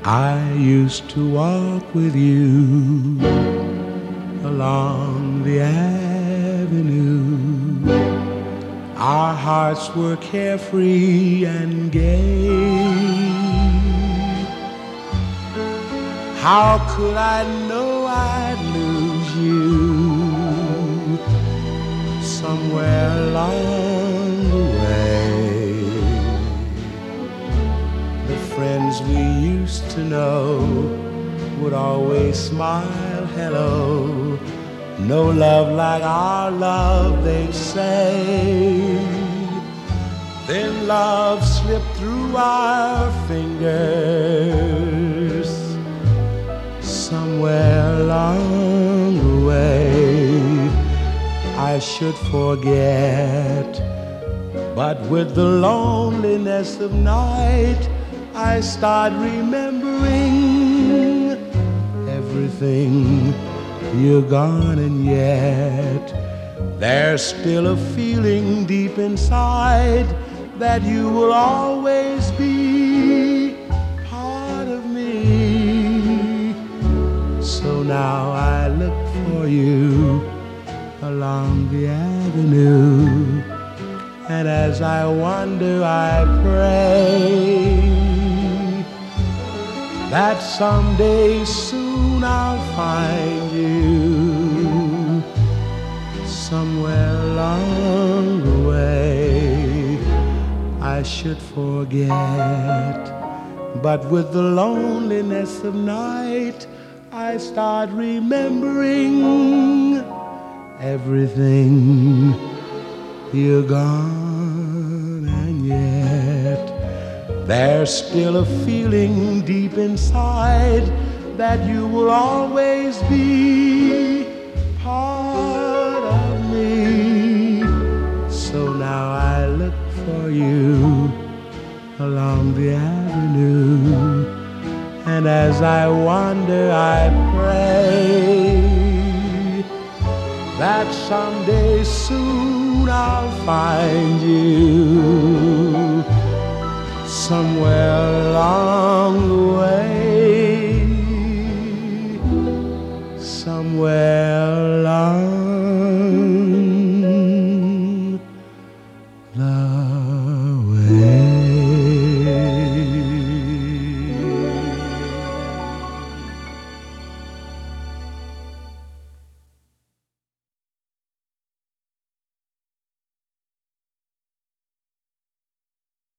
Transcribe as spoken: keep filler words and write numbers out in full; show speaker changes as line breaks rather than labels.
I used to walk with you along the avenue. Our hearts were carefree and gay. How could I know I'd lose you somewhere along the way? The friends we used to know would always smile hello. No love like our love, they'd say. Then love slipped through our fingers somewhere along the way. I should forget, but with the loneliness of night, I start remembering everything. You're gone, and yet there's still a feeling deep inside that you will always be part of me. So now I look for you along the avenue, and as I wander I pray that someday soon I'll find you somewhere along the way. I should forget, but with the loneliness of night, I start remembering everything. You're gone, and yet there's still a feeling deep inside that you will always be part of me. So now I look for you along the avenue, and as I wander I pray that someday soon I'll find you somewhere along the